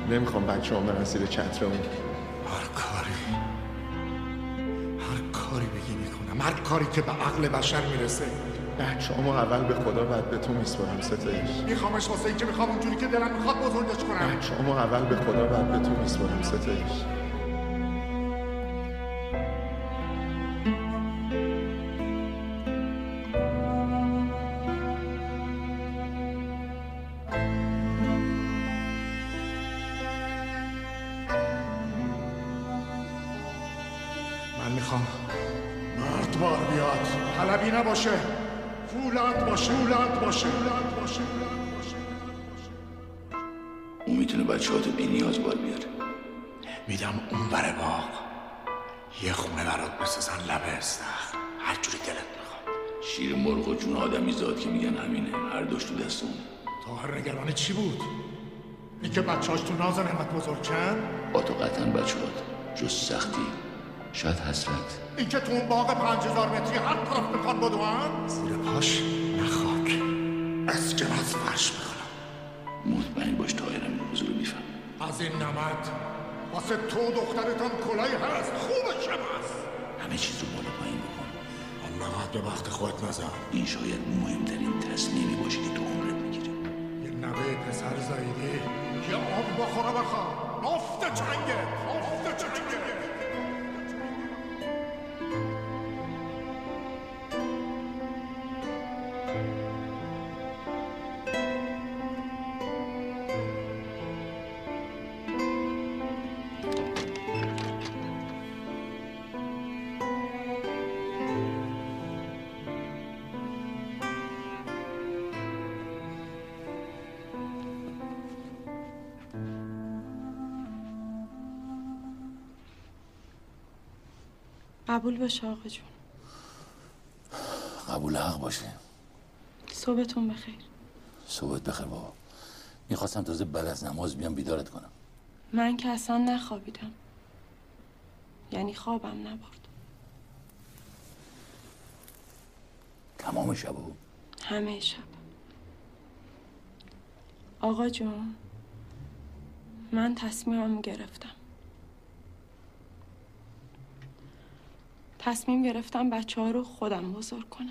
نمیخوام بچه هم برن زیر چتر اون. هر کاری بگی میکنم، هر کاری که به عقل بشر میرسه. بچه همو اول به خدا بعد به تو میسپارم ستایش. میخوامش واسه این که میخوام اونجوری که دلم میخواد بزرگش کنم. بچه همو اول به خدا بعد به تو میسپارم ستایش. من میخوام مردبار بیاد، طلبی نباشه، فولاد باشه. اون میتونه بچه‌هاتو بی نیاز بار بیاره. میدم اون بره باغ یه خونه برات بسازن لبه استخر، هر جوری دلت میخواد. شیر مرغ و جون آدمی زاد که میگن همینه، هر دوش تو دست اون. طاهر نگران چی بود؟ این که بچه‌هاش تو ناز و نعمت بزرگن؟ با تو قطعا بچه‌هات جز سختی شاید حسرت. این که تو اون باغ 5000 متری هر طرف بخوان بدوان زیر پاش نه خاک اسکر از فرش بخورم. مطمئن باش طاهرم این موضوع رو میفهم. از این نمد واسه تو دخترتان کلایی هست، خوبشم هست. همه چیز رو بالا پایین بکن. انقدر به وقت خودت نزن. این شاید مهمترین تصمیمی باشه که تو عمرت میگیری. یه نوه پسر زایدی یه آب بخوره بخواه نفت چنگه. قبول باشه آقا جون. قبول حق باشه. صبحتون بخیر. صبحت بخیر بابا. میخواستم تازه بعد از نماز بیام بیدارت کنم. من که اصلا نخوابیدم، یعنی خوابم نبرد. تمام شبو؟ همه شب. آقا جون من تصمیمم گرفتم. تصمیم گرفتم بچه‌ها رو خودم بزرگ کنم.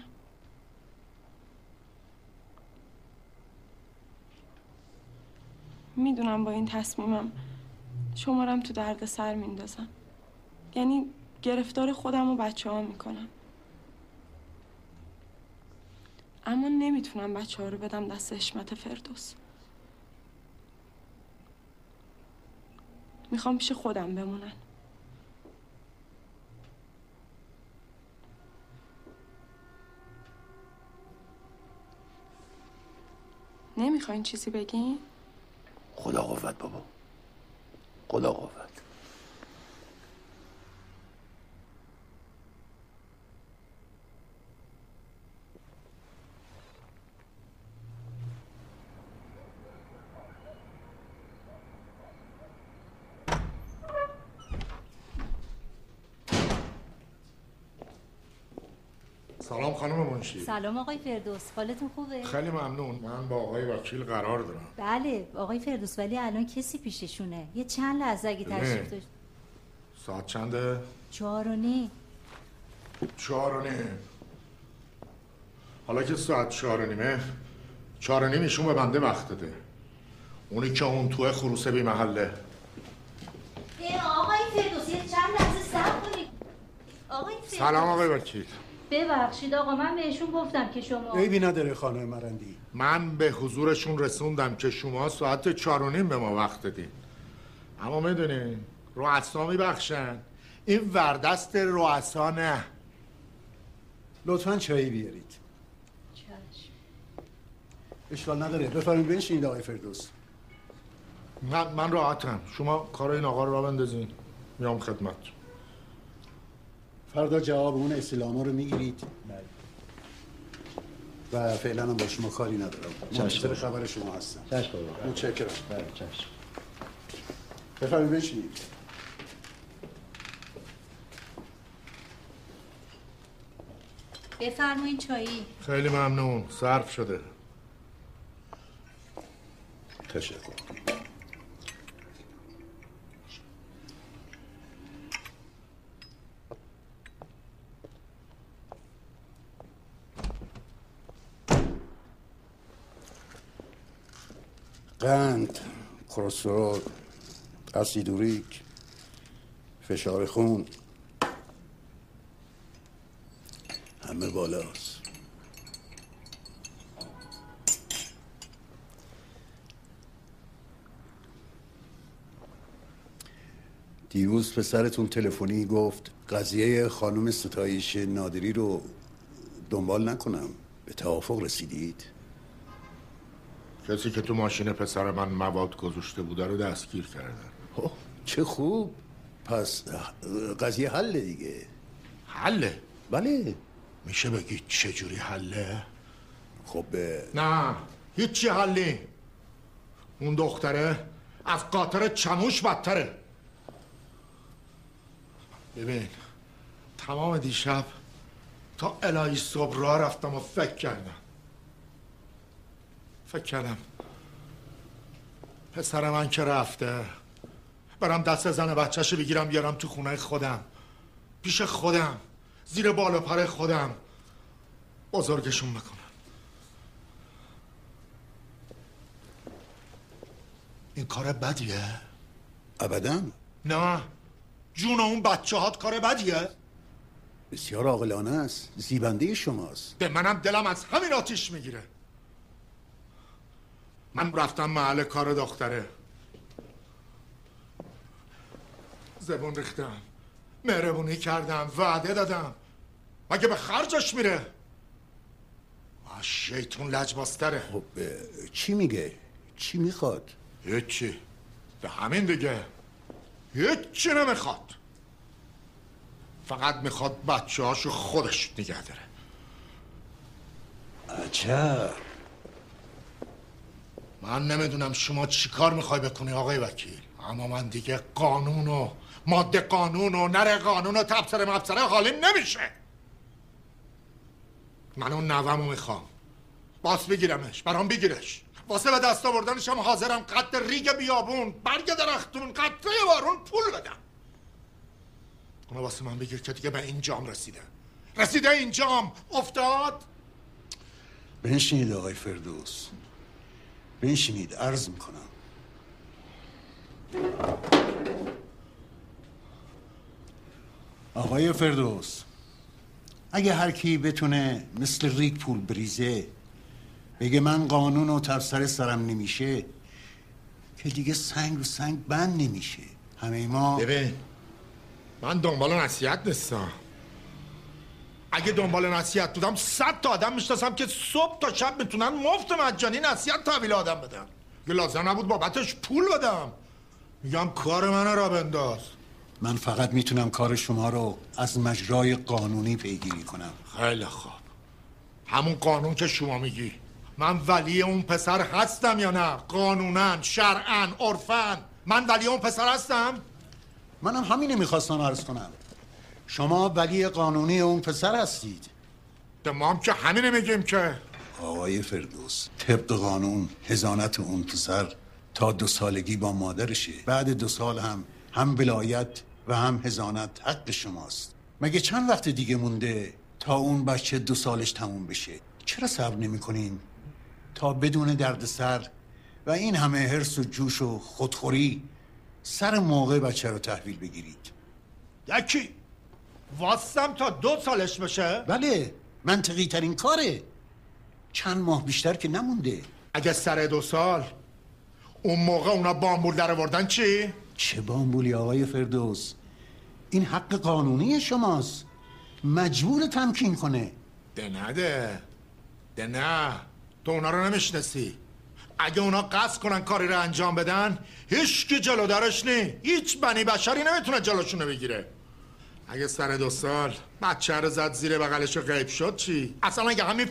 میدونم با این تصمیمم شمارم تو درد سر میندازم، یعنی گرفتار خودم و بچه‌ها میکنم، اما نمیتونم بچه‌ها رو بدم دست حشمت فردوس. میخوام پیش خودم بمونن. نمیخواین چیزی بگین؟ خدا قوت بابا، خدا قوت. سلام خانم منشی. سلام آقای فردوس، حالتون خوبه؟ خیلی ممنون. من با آقای وکیل قرار دارم. بله آقای فردوس، ولی الان کسی پیششونه. یه چند لحظه اگه تشریف داشت. ساعت چنده؟ 4:30. 4:30. حالا که ساعت 4:30، 4:30 ایشون به بنده وقت داده. اونی که اون توی خروسه بی محله. آقای فردوس یه چند لحظه صبر کنید. آقای فردوس. سلام آقای وکیل. ببخشید آقا، من بهشون گفتم که شما عیبی نداره خانم مرندی. من به حضورشون رسوندم که شما ساعت 4:30 به ما وقت دادین. اما میدونین رؤسا میبخشن، این وردست رؤسا نه. لطفاً چایی بیارید. چشم. اشکال نداره، بفرمایید بنشینید آقای فردوس. من راحتم. شما کار این آقا رو راه بندازین، میام خدمت. فردا جواب اون استعلاما رو میگیرید و فعلا هم با شما کاری ندارم. منتظر خبر شما هستم. چشم. متشکرم. چشم. بفرمایید بنشینید. بفرمایید چایی. خیلی ممنون. صرف شده. تشکر. قند، کلسترول، اسید اوریک، فشار خون همه بالاست. دیروز پسرتون تلفنی گفت قضیه خانم ستایش نادری رو دنبال نکنم. به توافق رسیدید؟ کسی که تو ماشین پسر من مواد گذاشته بوده رو دستگیر کردن. اوه چه خوب. پس قضیه حله دیگه. حله؟ بله. میشه بگی چجوری حله؟ خب نه هیچی حلی. اون دختره از قاطر چموش بدتره. ببین تمام دیشب تا الهی صبح راه رفتم و فکر کردم پسر من که رفته برم دست زن بچه‌شو بگیرم بیارم تو خونه خودم، پیش خودم، زیر بالا پر خودم بزرگشون بکنم. این کار بدیه؟ ابداً. نه جون اون بچه هات کار بدیه؟ بسیار عاقلانه است. زیبنده شماست. به منم دلم از همین آتیش میگیره. من رفتم محل کار دختره، زبون ریختم، مهربونی کردم، وعده دادم، مگه به خرجش میره؟ شیطون لجباستره. خب چی میگه؟ چی میخواد؟ هیچی، به همین دیگه هیچی نمیخواد. فقط میخواد بچه هاشو خودش نگه داره. عجب. من نمیدونم شما چی کار میخوای بکنی آقای وکیل، اما من دیگه قانون و ماده قانون و نره قانون و تبصره مبصره حالیم نمیشه. من اون نوامو میخوام، باس بگیرمش، برام بگیرش. واسه به دست آوردنش هم حاضرم قد ریگ بیابون، برگ درختون، قطره بارون پول بدم. اونو واسه من بگیر که دیگه به اینجام رسیده اینجام افتاد. بنشینید آقای فردوس، بنشینید. عرض میکنم آقای فردوس، اگه هر کی بتونه مثل ریگ پول بریزه بگه من قانون و تفسر سرم نمیشه، که دیگه سنگ رو سنگ بند نمیشه. همه ما ببین من دنبال نصیحت نیستم. اگه دنبال نصیحت بودم 100 تا آدم میشناسم که صبح تا شب میتونن مفت مجانی نصیحت تحویل آدم بدن. یه لازم نبود بابتش پول بدم. میگم کار منو را بنداز. من فقط میتونم کار شما رو از مجرای قانونی پیگیری کنم. خیلی خوب، همون قانون که شما میگی. من ولی اون پسر هستم یا نه؟ قانونن، شرعن، عرفن من ولی اون پسر هستم؟ منم همینه میخواستم عرض کنم. شما ولی قانونی اون پسر هستید. ما هم که همینه میگیم که. آقای فردوس، طبق قانون حضانت اون پسر تا 2 سالگی با مادرشه. بعد 2 سال هم ولایت و هم حضانت حق شماست. مگه چند وقت دیگه مونده تا اون بچه 2 سالش تموم بشه؟ چرا صبر نمی‌کنین تا بدون دردسر و این همه حرص و جوش و خودخوری سر موقع بچه رو تحویل بگیرید؟ یکی واسم تا 2 سالش بشه؟ بله، منطقی ترین کاره. چند ماه بیشتر که نمونده. اگه سر 2 سال اون موقع اونا بامبول در آوردن چی؟ چه بامبولی آقای فردوس؟ این حق قانونی شماست. مجبور تمکین کنه. ده نه تو اونا رو نمیشناسی. اگه اونا قصد کنن کاری رو انجام بدن هیچ کی جلو درش نی. هیچ بنی بشری نمیتونه جلوشونو بگیره. اگه سر 2 سال بچه رو زد زیر بغلش و غیب شد چی؟ اصلا اگه همین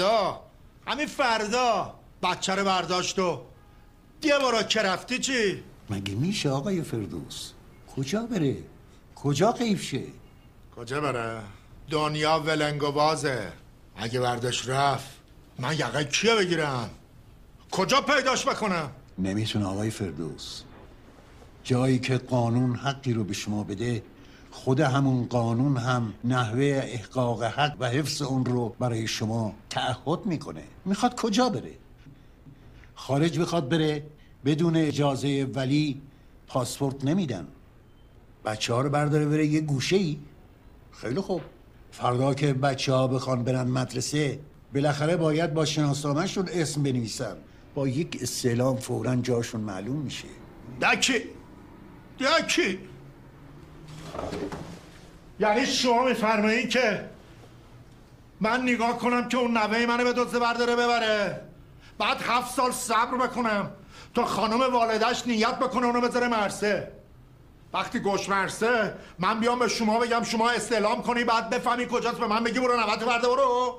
فردا بچه رو برداشت و یه بارا که رفتی چی؟ مگه میشه آقای فردوس؟ کجا بره؟ کجا غیب شه؟ کجا بره؟ دنیا ولنگ و بازه. اگه برداشت رفت من یقه کیه بگیرم؟ کجا پیداش بکنم؟ نمیتونه آقای فردوس. جایی که قانون حقی رو به شما بده، خود همون قانون هم نحوه احقاق حق و حفظ اون رو برای شما تعهد میکنه. میخواد کجا بره؟ خارج بخواد بره بدون اجازه ولی پاسپورت نمیدن. بچه ها رو برداره بره یه گوشه ای. خیلی خوب، فردا که بچه ها بخوان برن مدرسه بالاخره باید با شناسنامه‌شون اسم بنویسن. با یک استعلام فوراً جاشون معلوم میشه. دکی یعنی شما میفرمایید که من نگاه کنم که اون نوه منو به دزده برداره ببره، بعد 7 سال صبر بکنم تا خانم والدش نیت بکنه اونو بذاره مرسه، وقتی گوش مرسه من بیام به شما بگم شما استعلام کنی بعد بفهمی کجاست به من بگی برو نوه‌تو برده برو؟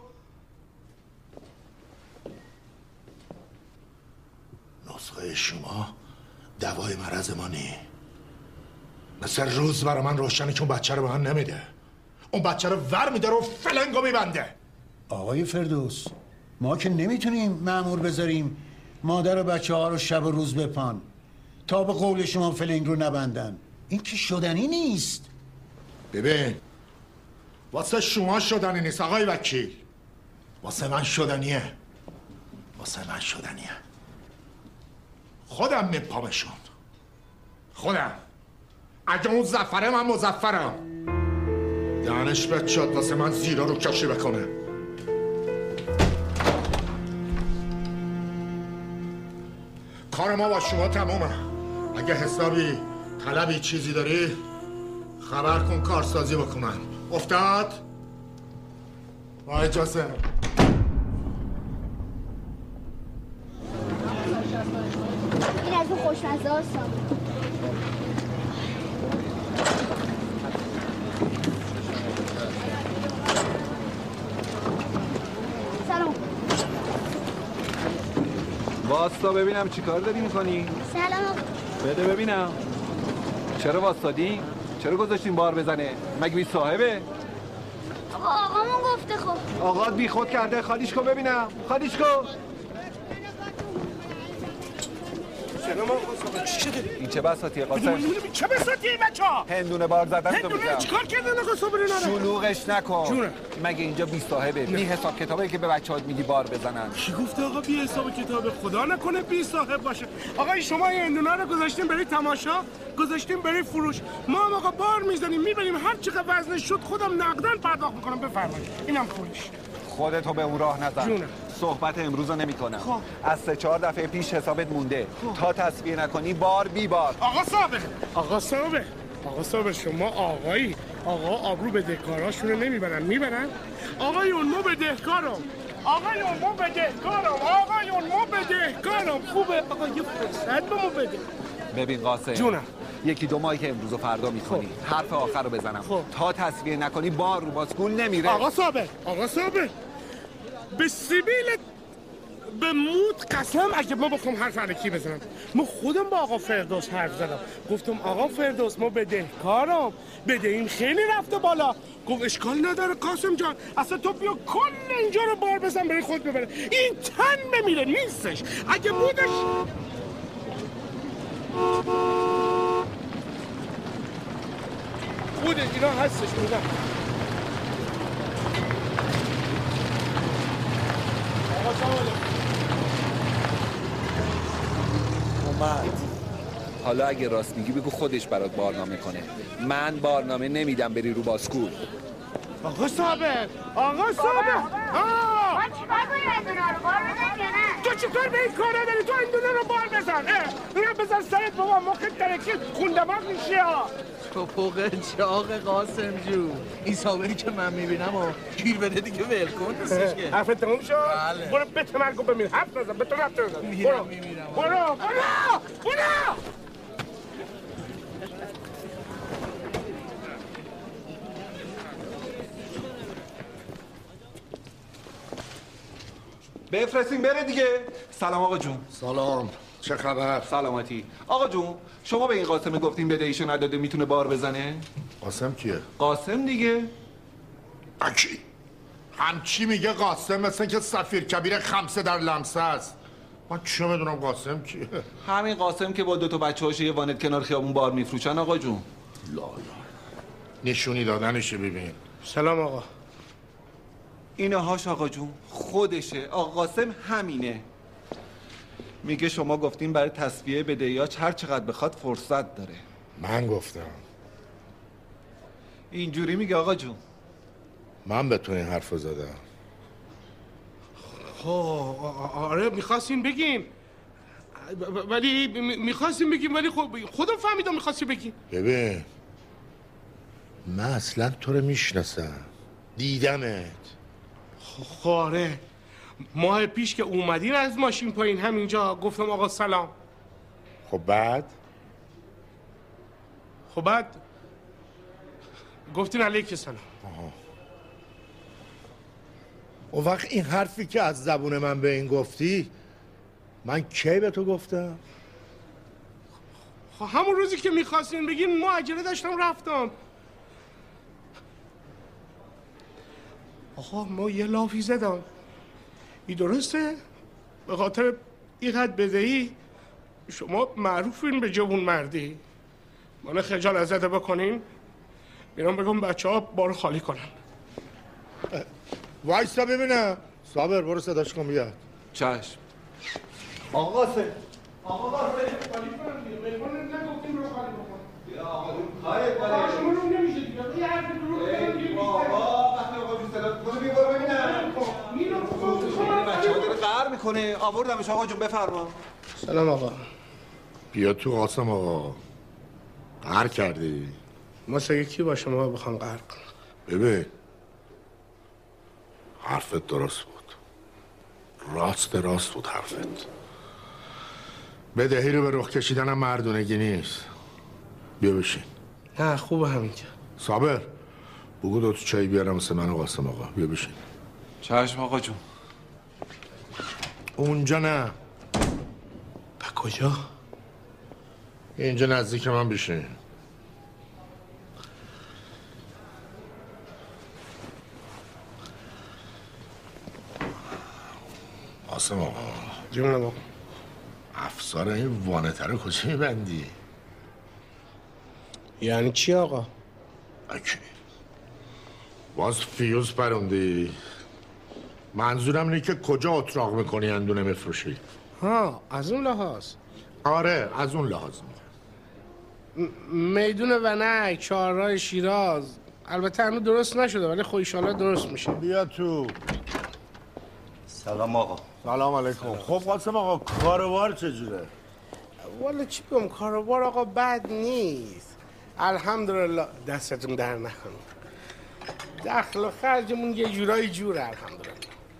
نسخه شما دوای مرض ما نی. مثل روز برای من روشنه که اون بچه رو به من نمیده، اون بچه رو ور میداره و فلنگو میبنده. آقای فردوس، ما که نمیتونیم مأمور بذاریم مادر و بچه ها رو شب و روز بپان تا به قول شما فلنگ رو نبندن. این که شدنی نیست. ببین واسه شما شدنی نیست آقای وکیل، واسه من شدنیه. خودم میپامشون، خودم. اگه اون زفره من مزفرم. دهنش بد شد واسه من زیرا رو کشی بکنه. کار ما با شما تمومه. اگه حسابی طلبی چیزی داری خبر کن کارسازی بکنم. افتاد؟ با اجازه. این از اون خوشمزه هاست. سلام. واستا ببینم چی کار داری میکنی؟ سلام. بده ببینم. چرا واسطادی؟ چرا گذاشتین بار بزنه؟ مگه بی صاحبه؟ آقامون گفته خب. آقات بی خود کرده. خالیش کن ببینم. خالیش کن. چی شده؟ این چه بساطیه قاسم؟ چه بساطیه بچه‌ها؟ هندونه بار زدن تو هندونه چیکار کردن آقا صابری نره؟ شلوغش نکن. جونه. مگه اینجا بی صاحبه؟ بی حساب کتابه که به بچه‌ها میگی بار بزنن. کی گفته آقا بی حساب کتابه؟ خدا نکنه بی صاحب باشه. آقا شما این هندونه رو گذاشتین برای تماشا، گذاشتین برای فروش. ما هم آقا بار میزنیم میبریم، هر چقدر وزنش شد خودم نقدن پرداخت میکنم. بفرمایید اینم پولش. خودتو به اون راه نزن. جونه. صحبت امروز رو نمی کنم. از 3-4 دفعه پیش حسابت مونده. تا تصفیه نکنی بار بی بار. آقا صابر شما آقایی. آقا آبرو بدهکاراشونو نمیبرن، میبرن؟ آقایون ما بدهکارم. خوبه آقا یه فرصت به ما بده. ببین قاسم جونم. 1-2 ماهی که امروز و فردا میکنی حرف آخر رو بزنم تا تصفیه نکنی بار رو باسکول نمیره. آقا صابر به سیبیل به موت قسم اگه ما بخوام حرف علکی بزنم. ما خودم با آقا فردوس حرف زدم، گفتم آقا فردوس ما بدهکارم، بدهیم خیلی رفته بالا. گفت اشکال نداره قاسم جان، اصلا تو بیا کل اینجا رو بار بزن برای خود ببره. این تن بمیره نیستش. اگه بودش بوده اینا هستش بودم. حالا اگه راست میگی بگو خودش برات بارنامه کنه. من بارنامه نمیدم بری رو باسکول. آقا صابر من چیکار کنیم هندونه رو بار بزنیم یا نه؟ تو چیکار به این کاره داری؟ تو هندونه رو بار بزن. اینم بزن سرت بابا، مخت ترکید خون دماغ میشی ها. تو پوق چاق قاسم جون، این صابری که من میبینم و گیر بده دیگه ولکن نیستش که. حرفت تموم شد؟ برو به تمرگو بمیر، حرف نزن، به تو رفت نزن. برو. بفرستین بره دیگه. سلام آقا جون. سلام، چه خبر؟ سلامتی. آقا جون شما به این قاسم گفتین بدهیشو نداده میتونه بار بزنه؟ قاسم کیه؟ قاسم دیگه. اکی همچی میگه قاسم مثل که سفیر کبیر خمسه در لمسه است. من چه میدونم قاسم کیه؟ همین قاسم که با 2 بچه‌هاش یه وانت کنار خیابون بار میفروشن آقا جون. لا نشونی دادنشه ببین. سلام آقا. اینهاش آقا جون خودشه. آقا قاسم همینه. میگه شما گفتین برای تسویه بدهیاش هر چقدر بخواد فرصت داره. من گفتم. اینجوری میگه آقا جون. من به تو این حرف زدم. آره میخواستین بگین ولی میخواستین بگین ولی خودم فهمیدم میخواستی بگین. ببین من اصلا تو رو میشناسم، دیدمت. آره ماه پیش که اومدین از ماشین پایین همینجا گفتم آقا سلام. خب بعد گفتین علیک سلام. اون وقت این حرفی که از زبون من به این گفتی من کی به تو گفتم؟ همون روزی که میخواستین بگین ما عجله داشتم رفتم. آقا ما یه لافی زدم. این درسته؟ به خاطر اینقدر بدهی شما معروفین به جوون مردی. من خجالت زده بکنین میرم بگم بچه ها بارو خالی کنن. وایستا ببینم. صابر برو صداش کن بیاد. چشم. آقا قاسم خالی کنم دیگه. بلکن نگفتیم رو خالی بکن. بیا آقا جون کاره کنه. شما رو نمیشه دیگه. یه حرف درو بزنم دیگه. بابا وقتی آقا جون صدا کنه بیا برو ببینم. بچه‌ها داره قهر میکنه. آوردمش آقا جون بفرما. سلام آقا. بیا تو قاسم آقا. قهر کردی؟ ما سگه کی با شما بخوام قهر کنم؟ ببین حرفت درست بود. راست بود حرفت. بدهی رو به رخ کشیدنم مردونگی نیست. بیا بشین. نه خوبه همین که. صابر بگو دو تو چای بیارم مثل من و قاسم آقا. بیا بشین. چشم آقا جون. اونجا نه. به کجا؟ اینجا نزدیک من بشین. قاسم آقا. جونم آقا. افسار این وانته رو کجا میبندی؟ یعنی چی آقا؟ اکی باز فیوز پروندی؟ منظورم اینه که کجا اتراق میکنی اندونه میفروشی؟ ها از اون لحاظ. آره از اون لحاظ میدون ونک، چهارراه شیراز. البته هنوز درست نشده ولی خب ایشالا درست میشه. بیا تو. سلام آقا. سلام علیکم. خب قاسم آقا کاروبار چجوره؟ والا چی بگم کاروبار آقا بد نیست الحمدلله. دستتون در نکنه. دخل و خرجمون یه جورایی جوره الحمدلله.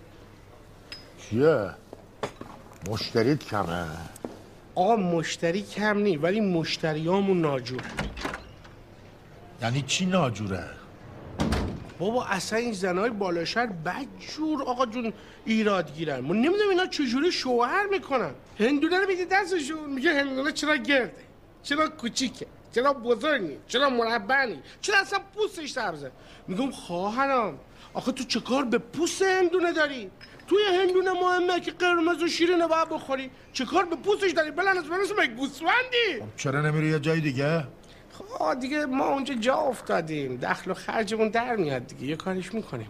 چیه؟ مشتریت کمه؟ آقا مشتری کم نی ولی مشتریامون ناجوره. یعنی چی ناجوره؟ بابا اصلا این زنهای بالا شهر بدجور آقا جون ایراد گیرن. ما نمیدونم اینا چجوری شوهر میکنن. هندونه رو میگه دستشون میگه هندونه چرا گرده، چرا کوچیکه، چرا بزرگی، چرا مربعی، چرا اصلا پوستش سبزه. میگم خواهرم آخه تو چه کار به پوست هندونه داری؟ توی هندونه مهمه که قرمز و شیرینه باید بخوری. چه کار به پوستش داری؟ بلنس یک گوسفندی. خب چرا نمیری یه جای دیگه؟ خب دیگه ما اونجا جا افتادیم، دخل و خرجمون در میاد دیگه، یه کارش میکنیم.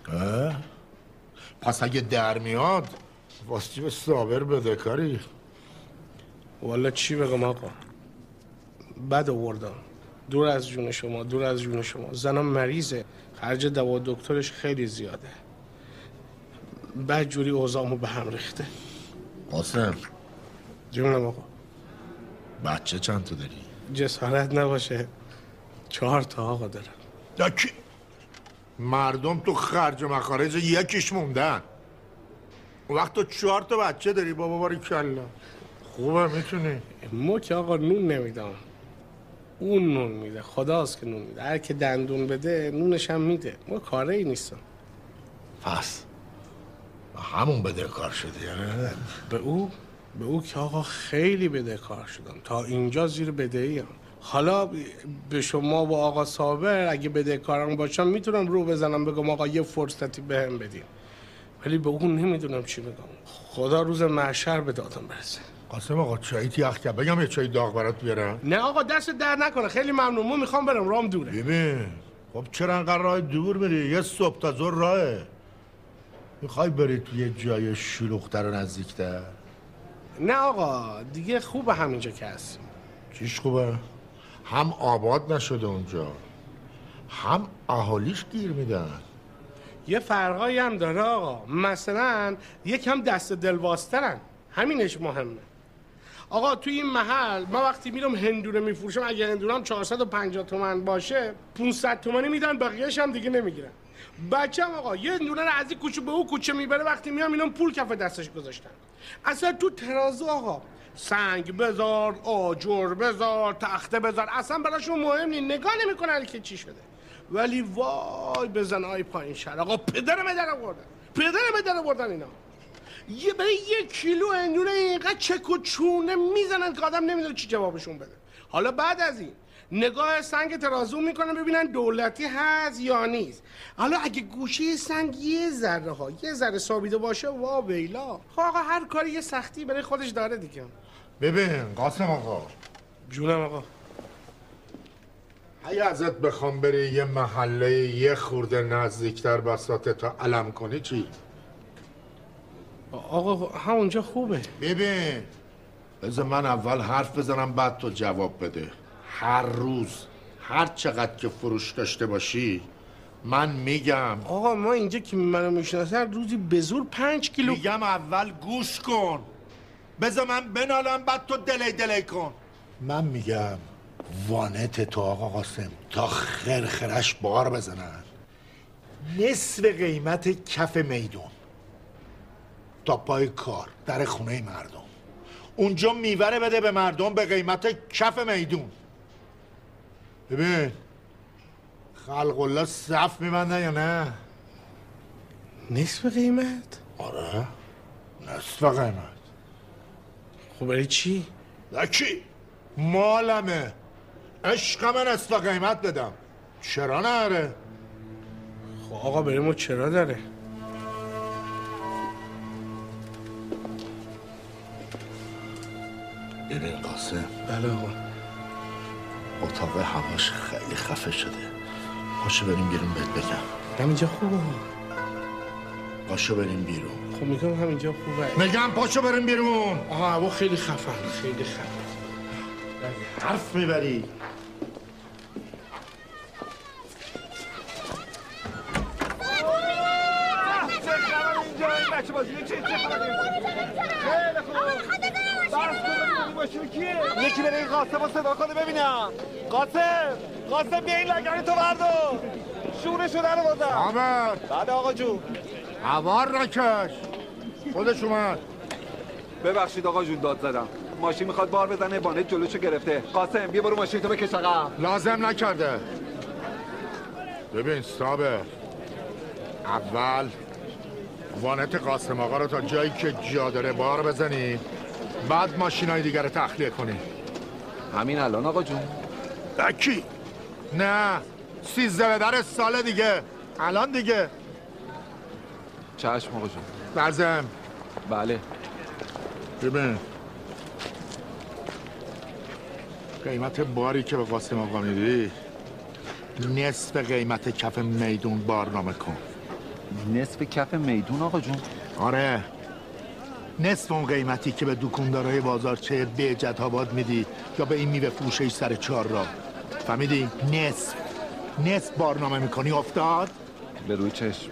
پس اگه در میاد واسه به صابر بده کاری. والا چی بگم آقا، بد آوردم. دور از جون شما، دور از جون شما. زنم مریضه، خرج دوا دکترش خیلی زیاده. بعد جوری اوضاعمو به هم ریخته. قاسم جونم آقا. بچه چند تا داری؟ جسارت نباشه 4 تا آقا دارم. یکی مردم تو خرج و مخارج یکیش موندن. اون وقت تو 4 تا بچه داری بابا. باری کلا خوبه میتونی. ما که آقا نون نمیدم، اون نون میده. خداست که نون میده. هر که دندون بده نونش هم میده. ما کاری نیستم. پس همون بدهکار شدی یعنی؟ به او که آقا خیلی بدهکار شدم. تا اینجا زیر بدهی هم. حالا به شما و آقا صابر اگه بدهکارم باشم میتونم رو بزنم بگم آقا یه فرصتی بهم بدین، ولی به اون نمیدونم چی بگم. خدا روز محشر به دادم برسه. قاسم آقا چایی یخ کرد بگم یه چای داغ برات بیارم؟ نه آقا دست در نکنه، خیلی ممنون. ما میخوام برم، رام دوره. ببین خب چرا انقدر راه دور میری؟ یه صبح تا ظهر راهه. میخوای بری توی یه جای شلوغ‌تر و نزدیک‌تر؟ نه آقا دیگه خوبه همینجا که هستیم. چیش خوبه؟ هم آباد نشده اونجا، هم اهالیش گیر میدن. یه فرقایی هم داره آقا، مثلا یکم دست دلبازترن، همینش مهمه. آقا توی این محل من وقتی میرم هندونه میفروشم، اگه هندونم 450 تومن باشه 500 تومانی میدن، بقیه‌اش هم دیگه نمیگیرن. بچه‌م آقا یه هندونه رو از این کوچه به اون کوچه میبره، وقتی میام اینم پول کف دستش گذاشتن. اصلا تو ترازو آقا سنگ بذار، آجر بذار، تخته بذار، اصلا براشون مهم نیست، نگاه نمیکنن که چی شده. ولی وای بزن آی پایین شهر آقا، پدر مدر بردن اینا. یه برای 1 کیلو هندونه اینقدر چک و چونه میزنن که آدم نمیدونه چی جوابشون بده. حالا بعد از این نگاه سنگ ترازو میکنن ببینن دولتی هست یا نیست. حالا اگه گوشه سنگ یه ذره سابیده باشه وا ویلا. آقا هر کاری یه سختی برای خودش داره دیگه. ببین قاسم آقا. جونم آقا. اگه ازت بخوام بری یه محله یه خورده نزدیکتر بساطه تا علم کنی چی؟ آقا همونجا خوبه. ببین بذار من اول حرف بزنم بعد تو جواب بده. هر روز هر چقدر که فروش داشته باشی من میگم. آقا ما اینجا که منو میشناسن روزی به زور 5 کیلو. میگم اول گوش کن، بذار من بنالم بعد تو دلی کن. من میگم وانت تو آقا قاسم تا خرخرش بار بزنن، نصف قیمت کف میدون تا پای کار در خونه مردم، اونجا میوره بده به مردم به قیمت کف میدون. ببین خلق الله صف میبندن یا نه؟ نصف قیمت؟ آره نصف قیمت. خب برای چی؟ لکی مالمه، عشق من نصف قیمت بدم، چرا نره؟ خب آقا برای ما چرا داره؟ ببین قاسم. بله آقا. اتاق هواش خیلی خفه شده، پاشو بریم بیرون بهت بگم. همینجا خوبه. پاشو بریم بیرون. خب میگم همینجا خوبه. میگم پاشو بریم بیرون. آها هوا خیلی خفن، خیلی خفن. حرف میبری. بچه بازی چه خبره؟ خیلی خوب. بس کن ماشین کیه؟ یکی بره این قاسم رو صدا کنه ببینم. قاسم بیا این لگنی تو بردار. شونه شده رو بازم. عامر. بعد آقا جون. هوار نکش. خودش اومد. ببخشید آقا جون داد زدم. ماشین میخواد بار بزنه، وانت جلوشو گرفته. قاسم بیا برو ماشین تو بکش عقب. لازم نکرده. ببین صابر، اول وانت قاسم آقا رو تا جایی که جا داره بار بزنی، بعد ماشینای دیگر رو تخلیه کنی. همین الان آقا جون؟ کی؟ نه 13 در سال دیگه، الان دیگه. چشم آقا جون. لازم. بله. ببین قیمت باری که به قاسم آقا میدی نصف قیمت کف میدون بارنامه کن. نصف کف میدون آقا جون؟ آره نصف اون قیمتی که به دکاندارای بازارچه بهجت آباد میدی یا به این میوه فروشی سر 4 راه، فهمیدی؟ نصف بارنامه میکنی. افتاد؟ به روی چشم.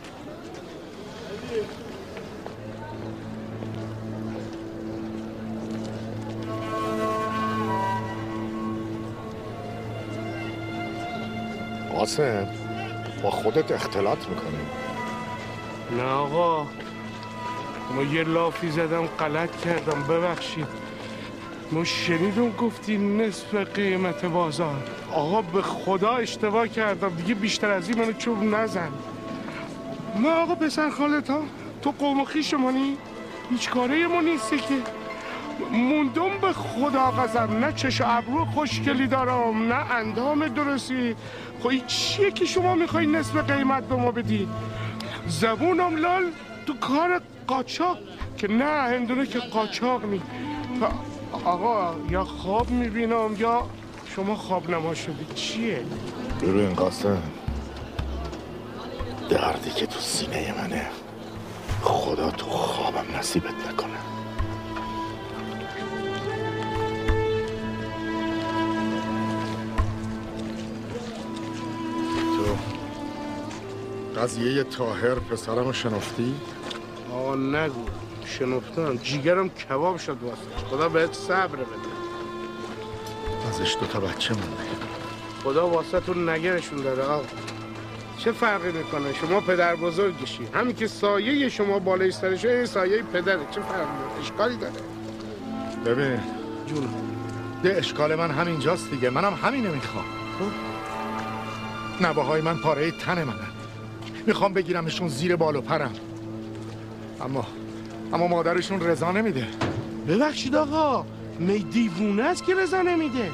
قاسم با خودت اختلاط میکنی. نه آقا ما یه لافی زدم غلط کردم، ببخشید. ما شنیدم گفتی نصف قیمت بازار. آقا به خدا اشتباه کردم دیگه، بیشتر از این منو چوب نزن. نه آقا پسر خالت ها تو قوم و خویشمانی، هیچ کاره ما نیستی که. موندم به خدا قسم، نه چش و ابرو خوشگلی دارم نه اندام درستی. خب این چیه که شما میخوایی نصف قیمت به ما بدی؟ زبونم لال تو کار قاچاق که نه، هندونه که قاچاق نی. آقا یا خواب میبینم یا شما خواب نما شدی، چیه؟ ببین قاسم، دردی که تو سینه منه خدا تو خوابم نصیبت نکنه. قضیه طاهر پسرم رو شنفتی؟ آقا نگو شنفتم، جیگرم کباب شد واسه. خدا بهت صبر بده. ازش 2 بچه مونده. خدا واسه تو نگهشون داره آقا. چه فرقی میکنه؟ شما پدر بزرگشی، همین که سایه شما بالای سرشه این سایه پدره. چه فرقی داره؟ اشکالی داره؟ ببین جون ده اشکال من همینجاست دیگه. منم همینه میخوام. نواهای من پاره تن منه. میخوام بگیرمشون زیر بال و پرم، اما مادرشون رضا نمیده. ببخشید آقا، می دیوونه است که رضا نمیده.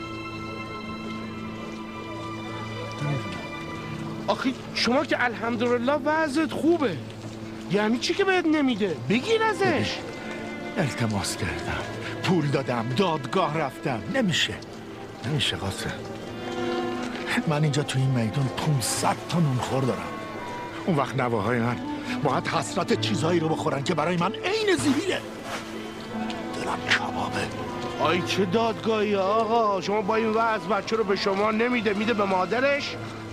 آخی شما که الحمدلله وضعت خوبه، یعنی چی که بهت نمیده؟ بگیر ازش. التماس کردم، پول دادم، دادگاه رفتم، نمیشه قاسم. من اینجا تو این میدون 500 تا نونخور دارم. اون وقت نواهای من باید حسرت چیزایی رو بخورن که برای من عین زیبیله. دلم کبابه. آی چه دادگاهی آقا، شما با این وضع بچه رو به شما نمیده، میده به مادرش.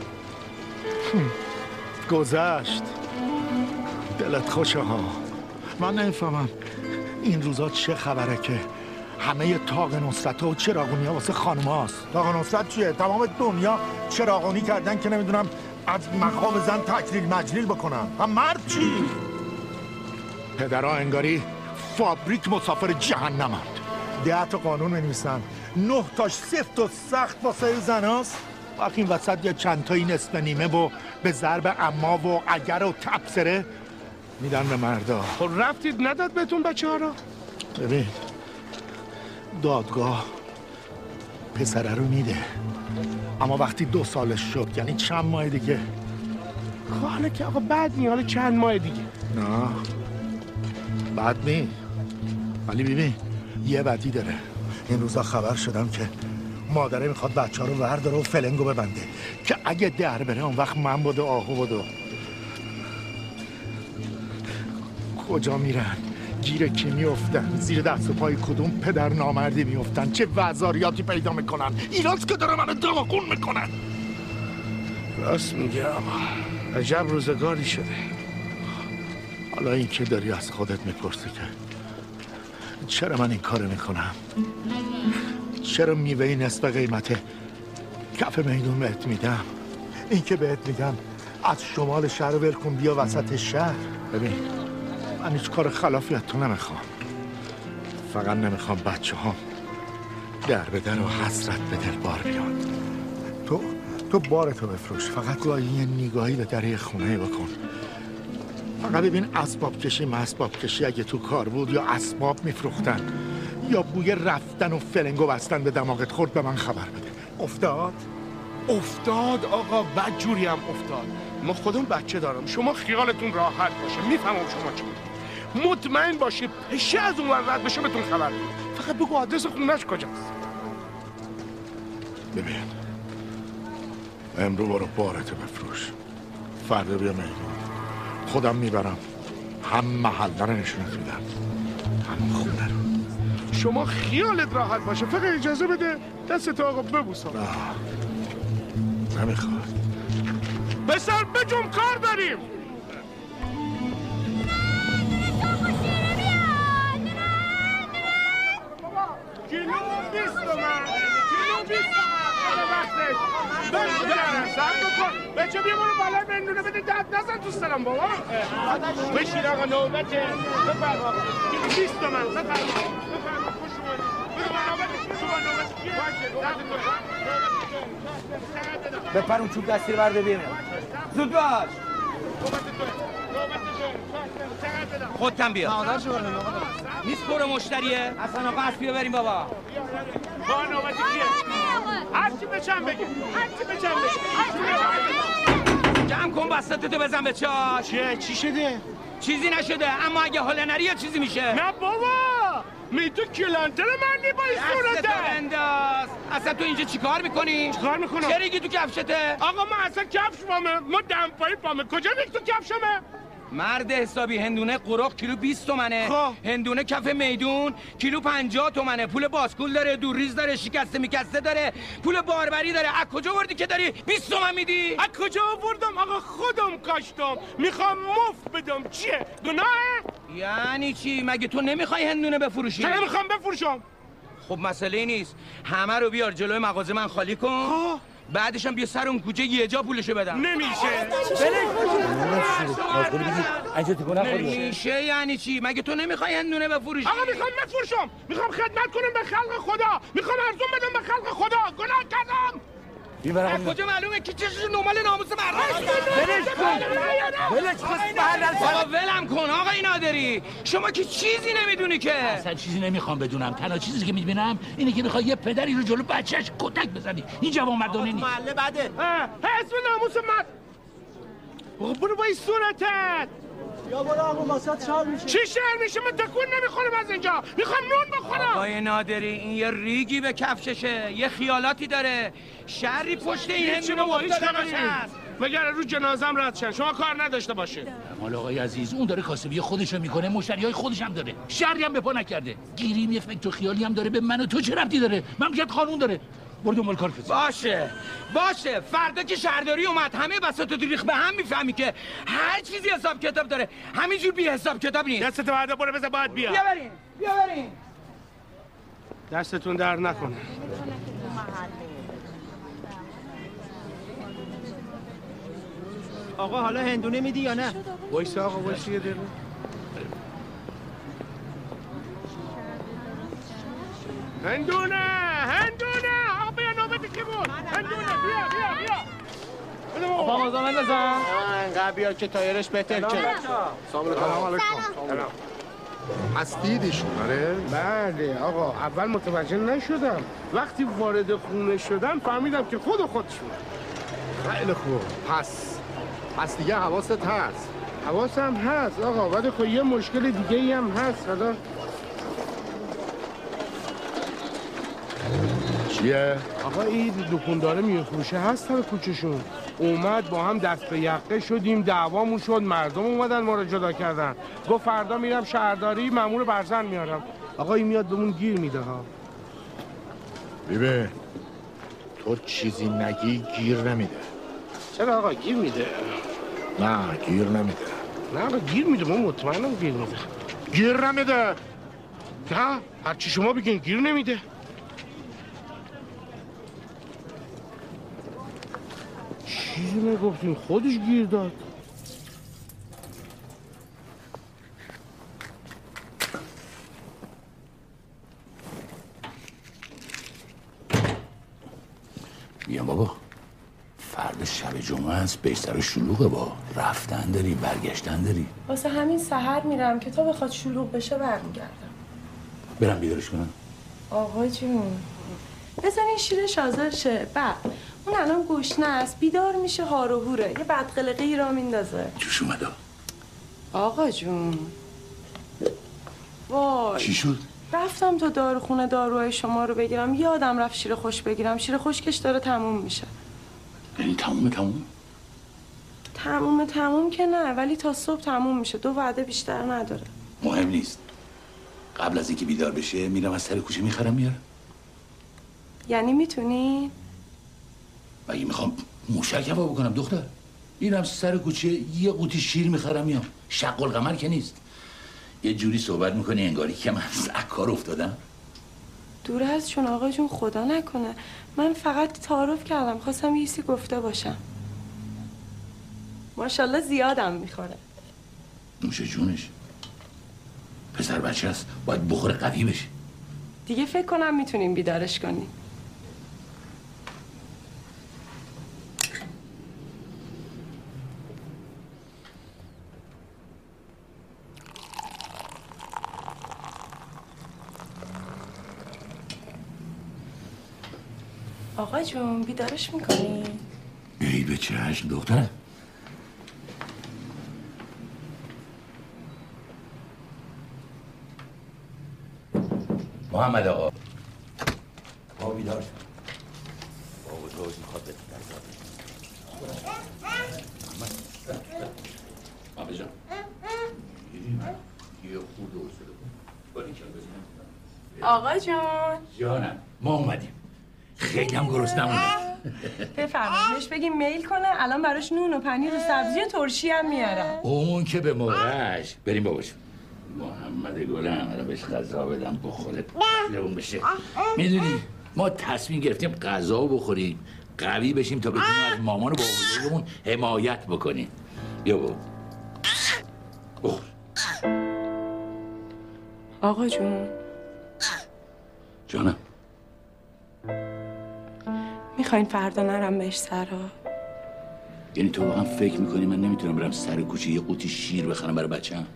گذشت. دلت خوشه ها. من نمیفهمم این روزا چه خبره که همه تاق نصرت و چراغونی ها واسه خانم هاست. تاق نصرت چیه؟ تمام دنیا چراغونی کردن که نمیدونم از مقام زن تکلیل مجلیل بکنن. هم مرد چی؟ پدرها انگاری فابریک مسافر جهنمند. 10 تا قانون می‌نویسن، 9 تاش سفت و سخت واسه زن هاست. وقتی این وسط یه چند تایی نصف نیمه و به ضرب اما و اگر و تبصره میدن به مردا. خب رفتید نداد بهتون بچه ها رو؟ ببین دادگاه پسره رو میده، اما وقتی 2 سالش شد، یعنی چند ماه دیگه. حالا که آقا بعد نی، حالا چند ماه دیگه. نه بعد نی، ولی ببین یه بدی داره. این روزا خبر شدم که مادره میخواد بچه ها رو ورداره و فلنگو ببنده که اگه در بره اون وقت من بوده آهو بوده. کجا میرن؟ گیر کی میافتن؟ زیر دست و پای کدوم پدر نامردی میافتن؟ چه وزاریاتی پیدا میکنن؟ ایناست که داره منو داغون میکنن. راست میگه آقا، عجب روزگاری شده. حالا این که داری از خودت میپرسی که چرا من این کارو میکنم؟ چرا میوه نصف قیمت کف میدون بهت میدم؟ این که بهت میگم از شمال شهر ول کن بیا وسط شهر. ببین من هیچ کار خلافی از تو نمیخوام، فقط نمیخوام بچه ها در به در و حسرت به دل بار بیان. تو بارتو بفروش، فقط گاهی یه نگاهی به دره خونه بکن. فقط ببین اسباب کشی مسباب کشی اگه تو کار بود یا اسباب میفروختن یا بوی رفتن و فلنگو بستن به دماغت خورد به من خبر بده. افتاد آقا، بدجوری هم افتاد. ما خودم بچه دارم، شما خیالتون راحت باشه، میفهمم شما چی میگید. مطمئن باشه پشه از اون رد بشه بهتون خبر میدم. فقط بگو آدرس خونه‌اش کجاست. ببین امرو برو بارتو بفروش، فردا بیا میدون، خودم میبرم، هم محله رو نشونت میدم، هم خونه رو. شما خیالت راحت باشه، فقط اجازه بده دست آقا ببوسم. نمیخواد. بسر بجم کار داریم. کیلو 20 تومن، کیلو 20 تومن. بچه بیا برو بالا بندونه بده، دست نزن تو سرم بابا. بشین آقا نوبته. بفرما آقا. کیلو 20 تومن. بفرما. خوش اومدید. بپر اون چوب دستی رو برده بیرون. زود باش. خودتم بیا. نیست برو مشتریه. اصلا آقا اسبی ببریم بابا. با نوبتی کیه؟ هرچی بچم بگی. جمع کن بستتو بزن به چاش. چی شده؟ چیزی نشده، اما اگه حاله نری یه چیزی میشه. نه بابا، می تو کلانتر من با این صورته. دستتو بنداز. اصلا تو اینجا چیکار میکنی؟ چیکار میکنم؟ چه ریگی تو کفشته؟ آقا من اصلا کفش بامه، ما دمپایی بامه، کجا ریگ تو کفشمه؟ مرد حسابی هندونه قرق کیلو 20 تومنه. هندونه کف میدون کیلو 50 تومنه. پول باسکول داره، دورریز داره، شکسته میکسته داره، پول باربری داره. از کجا وردی که داری 20 تومن میدی؟ از کجا آوردم آقا؟ خودم کاشتم، میخوام مفت بدم. چیه گناهه؟ یعنی چی؟ مگه تو نمیخوای هندونه بفروشی؟ چرا میخوام بفروشم؟ خب مسئله نیست، همه رو بیار جلوی مغازه من خالی کن. بعدش هم بیا سر اون کوچه یه جا پولشو بدم. نمیشه. نمیشه یعنی چی؟ مگه تو نمیخوای هندونه بفروشی؟ آقا میخوام بفروشم، میخوام خدمت کنم به خلق خدا، میخوام ارزون بدم به خلق خدا. گناه کردم. از کجا معلومه که چشش نومال ناموس مردم؟ ولم کن آقای نادری، شما که چیزی نمیدونی که. اصلا چیزی نمیخوام بدونم، تنها چیزی که میبینم اینه که میخوای یه پدری رو جلو بچهش کتک بزنی. این جوان مردانه نیست. محله بده. حسب ناموس مرد. برو با این صورتت. یا برو آقا ماسات شال میشه. چی شال میشه؟ من تکون نمیخورم از اینجا، میخوام نون بخورم. آقای نادری این یه ریگی به کفششه، یه خیالاتی داره، شری پشت این هندونه افتاده باشه. مگر رو جنازم رد شن، شما کار نداشته باشه. مال آقای عزیز اون داره کاسبی خودشو میکنه، مشتریای خودش هم داره، شری هم به پا نکرده. گیریم یه فکر و خیالی هم داره، به من و تو چه ربطی داره؟ مملکت قانون داره. برو دنبال کار کسی. باشه فردا که شهرداری اومد همه بساط و ریخ به هم میفهمی که هر چیزی حساب کتاب داره، همینجور بی حساب کتاب نیست. دستتو بعدا برو بذار باید بیا. بیا بریم دستتون در نکنه. آقا حالا هندونه میدی یا نه؟ وایسا آقا، وایسا یه دقیقه. هندونه آقا بیا نوبتی که بود. هندونه بیا آقا مازا من نزن. انقدر بیا که تایرش بهتر که. سلام علیکم. پس دیدیشون آره؟ بله آقا، اول متوجه نشدم، وقتی وارد خونه شدم فهمیدم که خودشون. خیلی خوب. پس دیگه حواست هست. حواسم هست آقا، ولی خب یه مشکل دیگه ای هم هست. حالا چیه؟ آقا این دکانداره میفروشه هست در کوچه‌شون، اومد با هم دست به یقه شدیم، دعوامون شد، مردم اومدن ما رو جدا کردن. گفت فردا میرم شهرداری مأمور برزن میارم. آقا این میاد بهمون گیر میده ها. ببین تو چیزی نگی گیر نمیده. چرا آقا گیر میده؟ نه گیر نمیده. نه آقا گیر میده، من مطمئنم گیر میده. گیر نمیده. نه هرچی شما بگین گیر نمیده. چیزی نگفتیم، خودش گیر داد. بیا بابا، فردا شب جمعه است، بیشتر شلوغه، با رفتن داری برگشتن داری. واسه همین سحر میرم که تا بخواد شلوغ بشه برمیگردم. برم بیدارش کنم؟ آقا جون بزنین شیرش حاضر شه. بعد اون الان گشنه است، بیدار میشه هار و هوره، یه بدقلقه ای را میندازه. جوش اومده آقا جون وای چی شد؟ رفتم تا داروخونه داروهای شما رو بگیرم، یادم رفت شیر خوش بگیرم. شیر خشکش داره تموم میشه. یعنی تموم؟ تموم که نه، ولی تا صبح تموم میشه. 2 وعده بیشتر نداره. مهم نیست، قبل از اینکه بیدار بشه میرم از سر کوچه میخرم میارم. یعنی میتونی؟ مگه میخوام موشک هوا بکنم دختر؟ میرم سر کوچه یه قوطی شیر میخرم میام. شق القمر که نیست. یه جوری صحبت میکنی انگاری که من از کار افتادم. دور از چون آقا جون، خدا نکنه. من فقط تعارف کردم، خواستم یه چیزی گفته باشم. ماشاءالله زیادم میخوره. نوش جونش، پسر بچه است، باید بخوره قوی بشه. دیگه فکر کنم میتونیم بیدارش کنیم. آقا جون بیدارش میکنی؟ ای به چشم دختر. محمد آقا با بیدار شد. بابا دوز میخواد بهت آقا جان یه خود حوصله کن. باریکلا بزنم. آقا جان جانم ما اومدیم. خیلی هم گرسنمونه. بفرمایید بهش بگیم میل کنه الان براش نون و پنیر و سبزی و ترشی هم میارم. اون که به موقعش. بریم باباشون. محمد گلم الان بهش غذا بدم بخوره لبون بشه. میدونی ما تصمیم گرفتیم غذا بخوریم قوی بشیم تا بتونیم از مامان و بابامون حمایت بکنیم. بیا بابا بخور. آقا جون جانم میخواین فردا نرم بهش سرا؟ یعنی تو واقعا فکر میکنی من نمیتونم برم سر کوچه یه قوطی شیر بخرم برای بچه‌م؟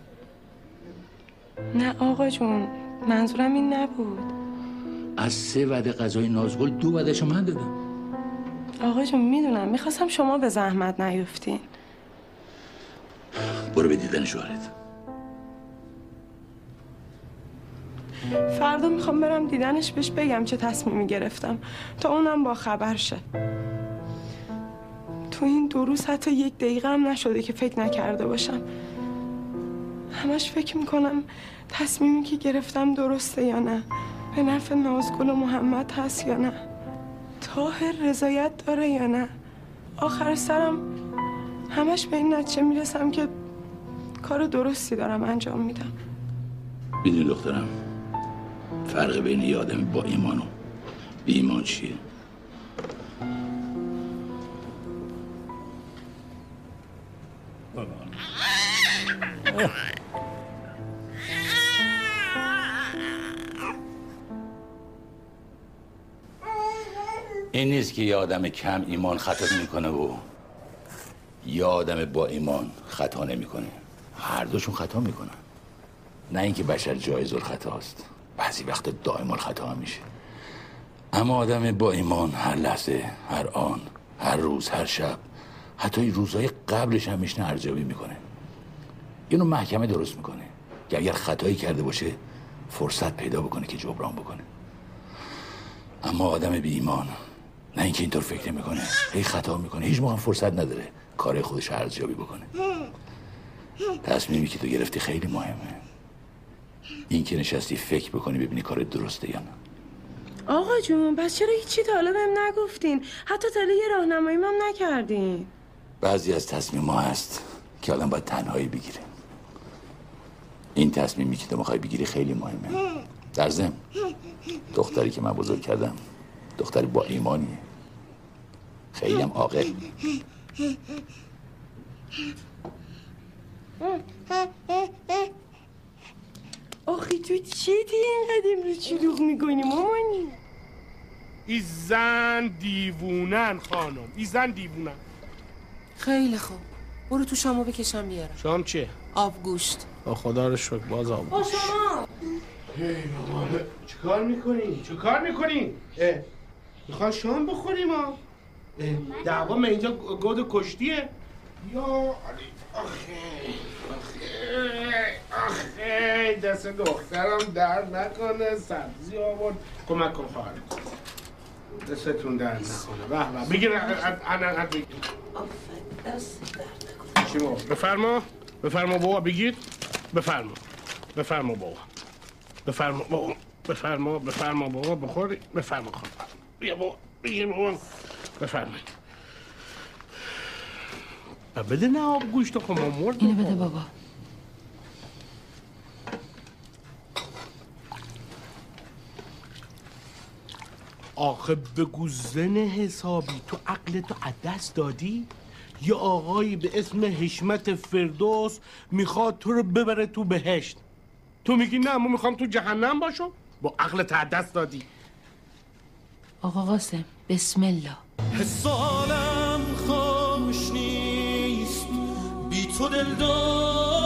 نه آقا جون منظورم این نبود. از 3 وعده غذای نازگل 2 وعده‌شو من دادم. آقا جون میدونم میخواستم شما به زحمت نیفتین. برو به دیدن شوهرت. فردا میخوام برم دیدنش بهش بگم چه تصمیمی گرفتم تا اونم با خبر شه. تو این 2 روز حتی 1 دقیقه هم نشده که فکر نکرده باشم. همش فکر میکنم تصمیمی که گرفتم درسته یا نه، به نفع نازگل و محمد هست یا نه، طاهر رضایت داره یا نه. آخر سرم همش به این نتیجه میرسم که کار درستی دارم انجام میدم. میدونی دخترم فرق بین یه آدمی با ایمان و بی ایمان چیه؟ این نیست که یه آدم کم ایمان خطا میکنه و یه آدم با ایمان خطا نمیکنه. هر دوشون خطا میکنن. نه اینکه بشر جایز الخطاست، بعضی وقتا دائم الخطا هم میشه. اما آدم با ایمان هر لحظه، هر آن، هر روز، هر شب، حتی روزهای قبلش هم میشنه ارزیابی میکنه. اینو محکمه درست میکنه که اگر خطایی کرده باشه فرصت پیدا بکنه که جبران بکنه. اما آدم بی ایمان نه اینکه اینطور فکر نمیکنه، هی خطا میکنه، هیچ موقع فرصت نداره کار خودش ارزیابی بکنه. تصمیمی که تو گرفتی خیلی مهمه. این که نشستی فکر بکنی ببینی کار درسته یا نه. آقا جون پس چرا هیچی تا حالا بهم نگفتین؟ حتی تا حالا یه راهنمایی هم نکردین. بعضی از تصمیم ها هست که آدم باید تنهایی بگیره. این تصمیمی که تو میخوای بگیری خیلی مهمه. در ضمن دختری که من بزرگ کردم دختری با ایمانیه، خیلی هم عاقل. آخی تو چی اینقدر رو چلوغ میکنی مامانی؟ این زن دیوونن خانم، این زن دیوونن. خیلی خوب برو تو شامو بکشم بیارم. شام چیه؟ آب گوشت. خدا رو شکر باز آب با گوشت. شما هی بابا چیکار میکنی؟ چیکار میکنی؟ میخوای شام بخوریم ها؟ دعوا من اینجا گود کشتیه؟ یا علی آخه دست دخترم درد نکنه، سبزی آورد. کمک کن خواهرم دستتون درد نکنه. بگیر انا بگیر. دست درد چی بابا؟ بفرما بابا بگیر. بفرما بابا. بفرما بابا بخوری. بفرما خواهرم. بیا بابا بگیر بابا. بفرمایید. بده نه آب گوشت خب ما مرد. اینو بده بابا. آخه بگو زن حسابی تو عقلتو از دست دادی؟ یه آقایی به اسم حشمت فردوس میخواد تو رو ببره تو بهشت، تو میگی نه ما میخوام تو جهنم باشم؟ با عقلت از دست دادی. آقا قاسم بسم الله. حسالم خوش نیست بی تو دلدار